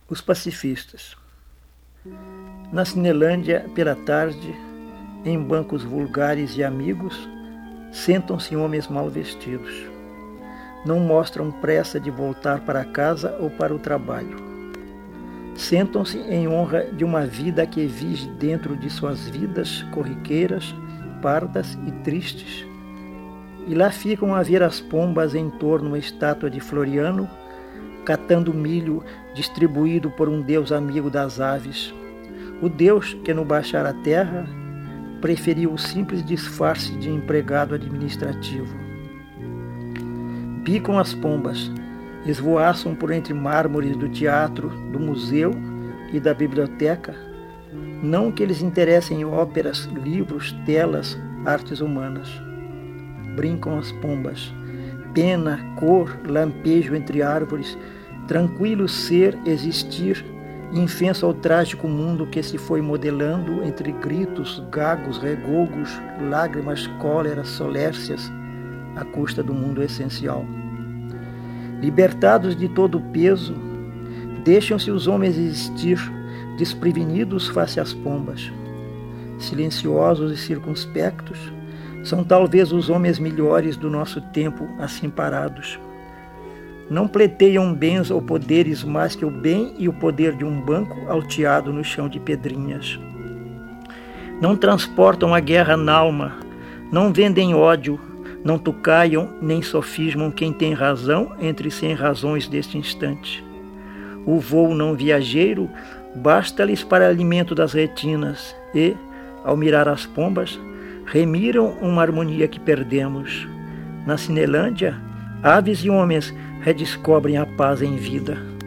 Os pacifistas. Na Cinelândia, pela tarde, em bancos vulgares e amigos, sentam-se homens mal vestidos. Não mostram pressa de voltar para casa ou para o trabalho. Sentam-se em honra de uma vida que vige dentro de suas vidas corriqueiras, pardas e tristes. E lá ficam a ver as pombas em torno a uma estátua de Floriano, catando milho distribuído por um Deus amigo das aves. O Deus que, no baixar a terra, preferiu o simples disfarce de empregado administrativo. Picam as pombas, esvoaçam por entre mármores do teatro, do museu e da biblioteca. Não que eles interessem óperas, livros, telas, artes humanas. Brincam as pombas, pena, cor, lampejo entre árvores, tranquilo ser, existir, infenso ao trágico mundo que se foi modelando entre gritos, gagos, regogos, lágrimas, cóleras, solércias, à custa do mundo essencial. Libertados de todo o peso, deixam-se os homens existir, desprevenidos face às pombas. Silenciosos e circunspectos, são talvez os homens melhores do nosso tempo assim parados. Não pleteiam bens ou poderes mais que o bem e o poder de um banco alteado no chão de pedrinhas. Não transportam a guerra na alma, não vendem ódio, não tucaiam nem sofismam quem tem razão entre 100 razões deste instante. O voo não viajeiro basta-lhes para alimento das retinas e, ao mirar as pombas, remiram uma harmonia que perdemos. Na Cinelândia, aves e homens redescobrem a paz em vida.